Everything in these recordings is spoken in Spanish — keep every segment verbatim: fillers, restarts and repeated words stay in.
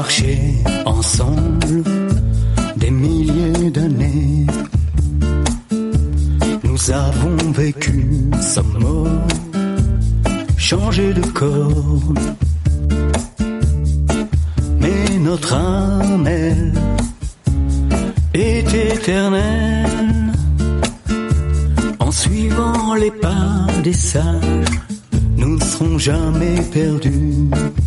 marché ensemble des milliers d'années. Nous avons vécu, sommes morts, changé de corps. Mais notre âme, elle, est éternelle. En suivant les pas des sages, nous ne serons jamais perdus.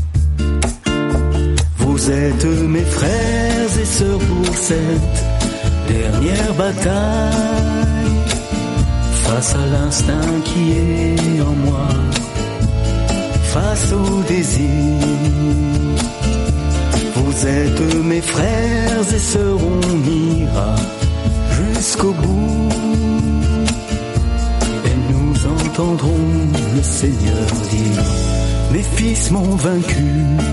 Vous êtes mes frères et sœurs pour cette dernière bataille. Face à l'instinct qui est en moi, face au désir. Vous êtes mes frères et sœurs, on ira jusqu'au bout. Et nous entendrons le Seigneur dire, mes fils m'ont vaincu.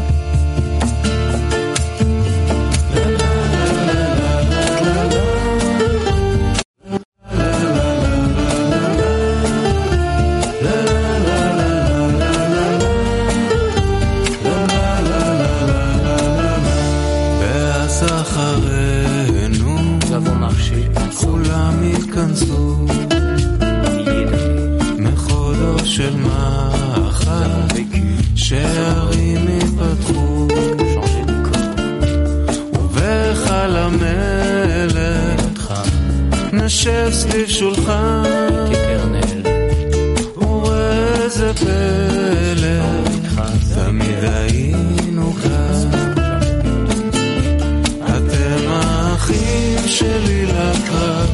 נשב סביב שולחן וראה זה פלא תמיד היינו כאן אתם האחים שלי לקרב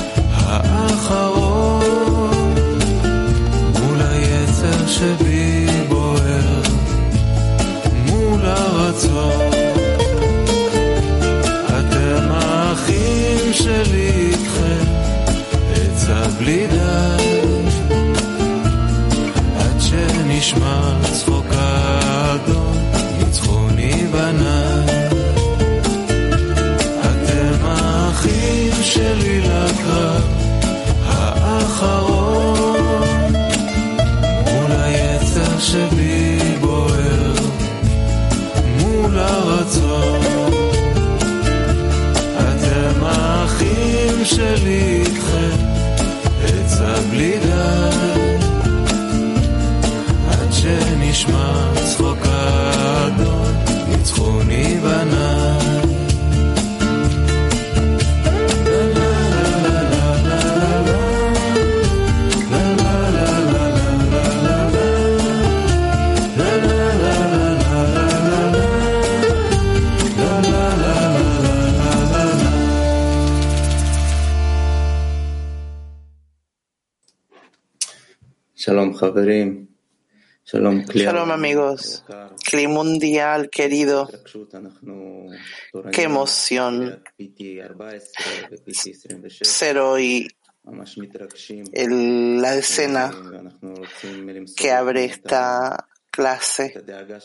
האחרון מול היצר שבי בוער מול הרצון אתם האחים שלי בלי די עד שנשמע צחוק האדון ניצחוני בניי אתם האחים שלי לקרב האחרון מול היצר שבי בוער מול הרצון אתם האחים שלי איתכם בלי די עד שנשמע צחוק האדון ניצחוני בניי Shalom, Javerim. Shalom, Shalom, amigos. Cli mundial querido. Qué emoción ser hoy el, la decena que abre esta clase.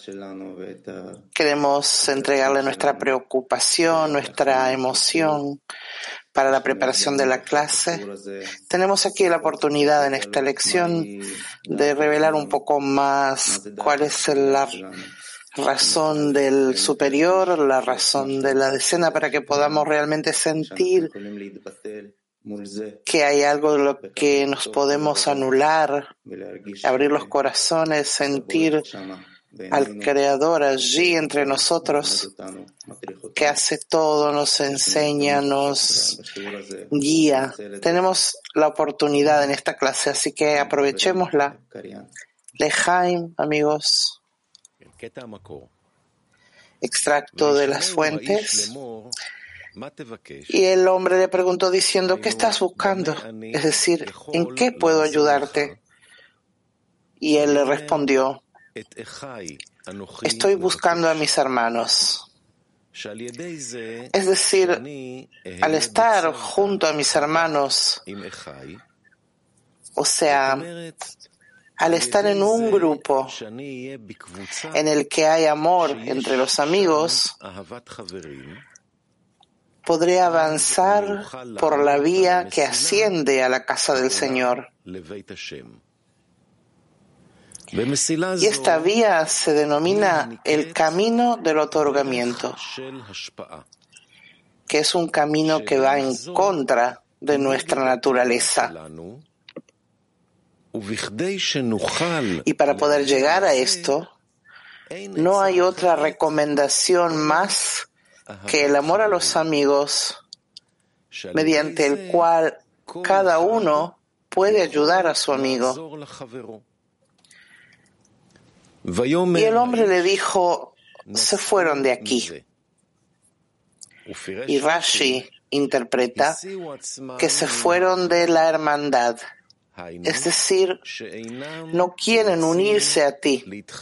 Queremos entregarle nuestra preocupación, nuestra emoción para la preparación de la clase. Tenemos aquí la oportunidad en esta lección de revelar un poco más cuál es la razón del superior, la razón de la decena, para que podamos realmente sentir que hay algo de lo que nos podemos anular, abrir los corazones, sentir al Creador allí entre nosotros, que hace todo, nos enseña, nos guía. Tenemos la oportunidad en esta clase, así que aprovechémosla. Lejaim, amigos. Extracto de las fuentes. Y el hombre le preguntó diciendo, ¿qué estás buscando? Es decir, ¿en qué puedo ayudarte? Y él le respondió, estoy buscando a mis hermanos. Es decir, al estar junto a mis hermanos, o sea, al estar en un grupo en el que hay amor entre los amigos, podré avanzar por la vía que asciende a la casa del Señor. Y esta vía se denomina el camino del otorgamiento, que es un camino que va en contra de nuestra naturaleza. Y para poder llegar a esto, no hay otra recomendación más que el amor a los amigos, mediante el cual cada uno puede ayudar a su amigo. Y el hombre le dijo, se fueron de aquí. Y Rashi interpreta que se fueron de la hermandad, es decir, no quieren unirse a ti.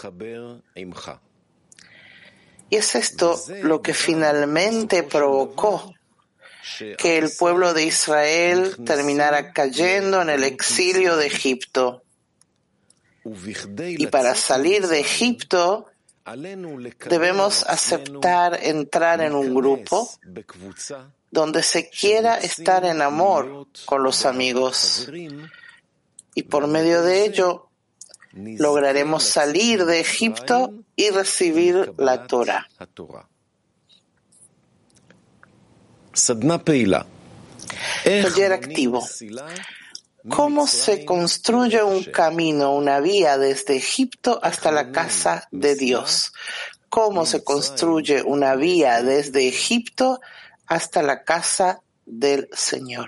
Y es esto lo que finalmente provocó que el pueblo de Israel terminara cayendo en el exilio de Egipto. Y para salir de Egipto, debemos aceptar entrar en un grupo donde se quiera estar en amor con los amigos. Y por medio de ello, lograremos salir de Egipto y recibir la Torah. Taller activo. ¿Cómo se construye un camino, una vía desde Egipto hasta la casa de Dios? ¿Cómo se construye una vía desde Egipto hasta la casa del Señor?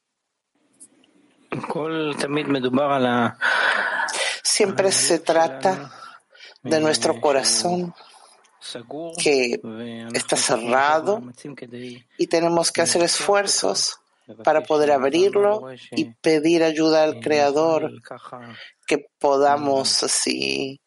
Siempre se trata de nuestro corazón que está cerrado y tenemos que hacer esfuerzos para poder abrirlo y pedir ayuda al Creador, que podamos así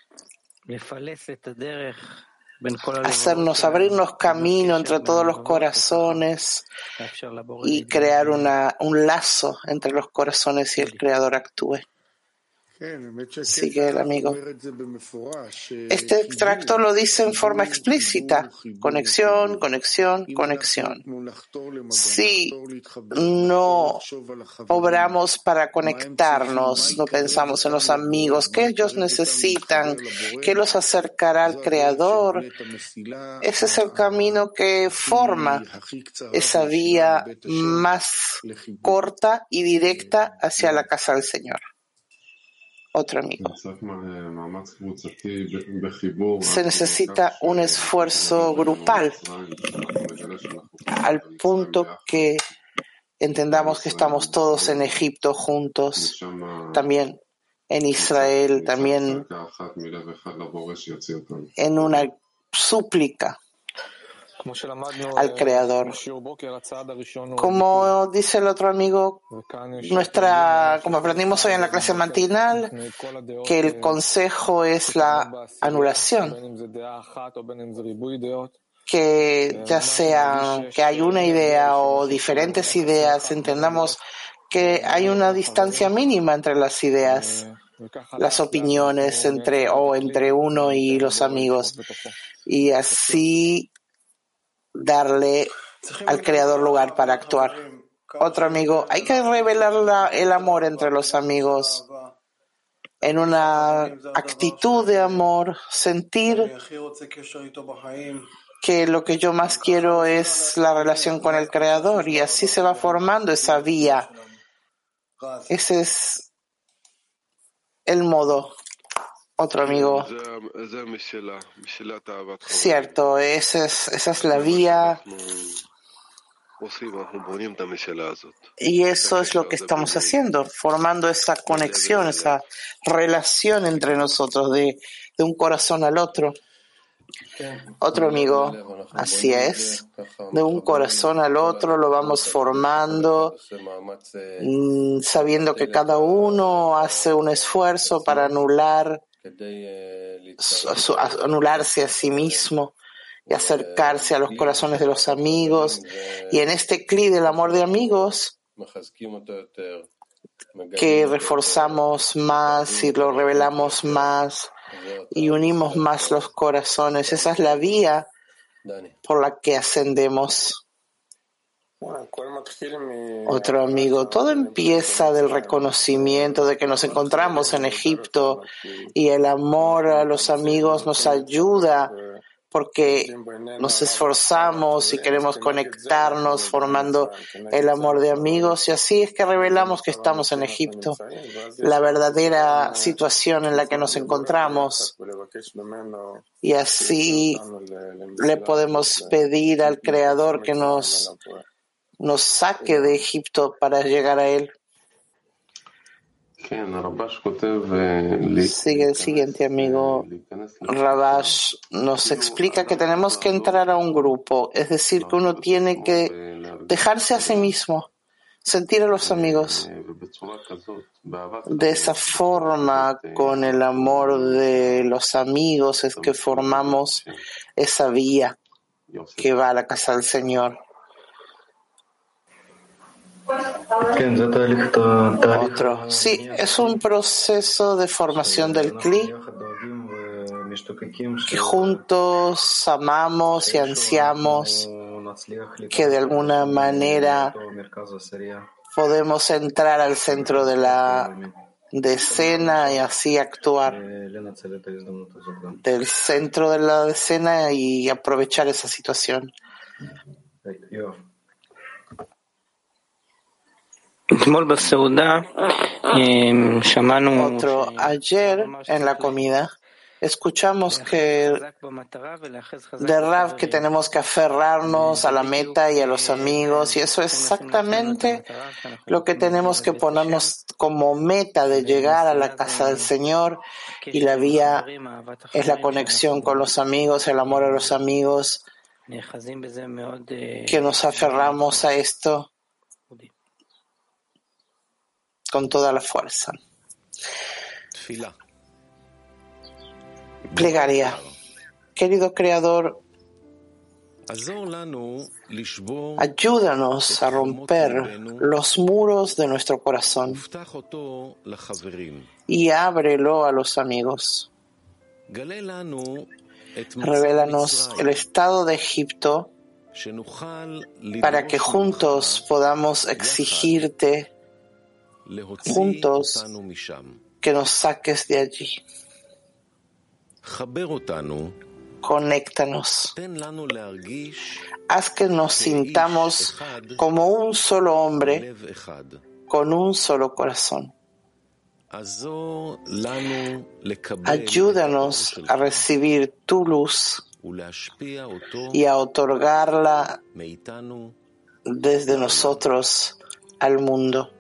hacernos, abrirnos camino entre todos los corazones y crear una, un lazo entre los corazones y el Creador actúe. Sigue el amigo. Este extracto lo dice en forma explícita: conexión, conexión, conexión. Si no obramos para conectarnos, no pensamos en los amigos que ellos necesitan, que los acercará al Creador, ese es el camino que forma esa vía más corta y directa hacia la casa del Señor. Otro amigo. Se necesita un esfuerzo grupal al punto que entendamos que estamos todos en Egipto juntos, también en Israel, también en una súplica al Creador. Como dice el otro amigo, nuestra, como aprendimos hoy en la clase matinal, que el consejo es la anulación, que ya sea que hay una idea o diferentes ideas, entendamos que hay una distancia mínima entre las ideas, las opiniones entre o entre uno y los amigos, y así darle al Creador lugar para actuar. Otro amigo, hay que revelar la, el amor entre los amigos en una actitud de amor, sentir que lo que yo más quiero es la relación con el Creador, y así se va formando esa vía. Ese es el modo. Otro amigo. Cierto, esa es, esa es la vía. Y eso es lo que estamos haciendo, formando esa conexión, esa relación entre nosotros, de, de un corazón al otro. Otro amigo, así es, de un corazón al otro lo vamos formando, sabiendo que cada uno hace un esfuerzo para anular anularse a sí mismo y acercarse a los corazones de los amigos, y en este cli del amor de amigos que reforzamos más y lo revelamos más y unimos más los corazones. Esa es la vía por la que ascendemos. Otro amigo, todo empieza del reconocimiento de que nos encontramos en Egipto y el amor a los amigos nos ayuda porque nos esforzamos y queremos conectarnos formando el amor de amigos y así es que revelamos que estamos en Egipto, la verdadera situación en la que nos encontramos y así le podemos pedir al Creador que nos, nos saque de Egipto para llegar a Él. Sigue el siguiente amigo. Rabash nos explica que tenemos que entrar a un grupo, es decir, que uno tiene que dejarse a sí mismo, sentir a los amigos. De esa forma, con el amor de los amigos, es que formamos esa vía que va a la casa del Señor. Otro. Sí, es un proceso de formación del Kli que juntos amamos y ansiamos que de alguna manera podemos entrar al centro de la decena y así actuar del centro de la decena y aprovechar esa situación. Otro, ayer en la comida escuchamos que de Rav que tenemos que aferrarnos a la meta y a los amigos y eso es exactamente lo que tenemos que ponernos como meta de llegar a la casa del Señor y la vía es la conexión con los amigos, el amor a los amigos, que nos aferramos a esto con toda la fuerza. Plegaria. Querido Creador, ayúdanos a romper los muros de nuestro corazón y ábrelo a los amigos. Revélanos el estado de Egipto para que juntos podamos exigirte juntos que nos saques de allí. Conéctanos. Haz que nos sintamos como un solo hombre con un solo corazón. Ayúdanos a recibir tu luz y a otorgarla desde nosotros al mundo.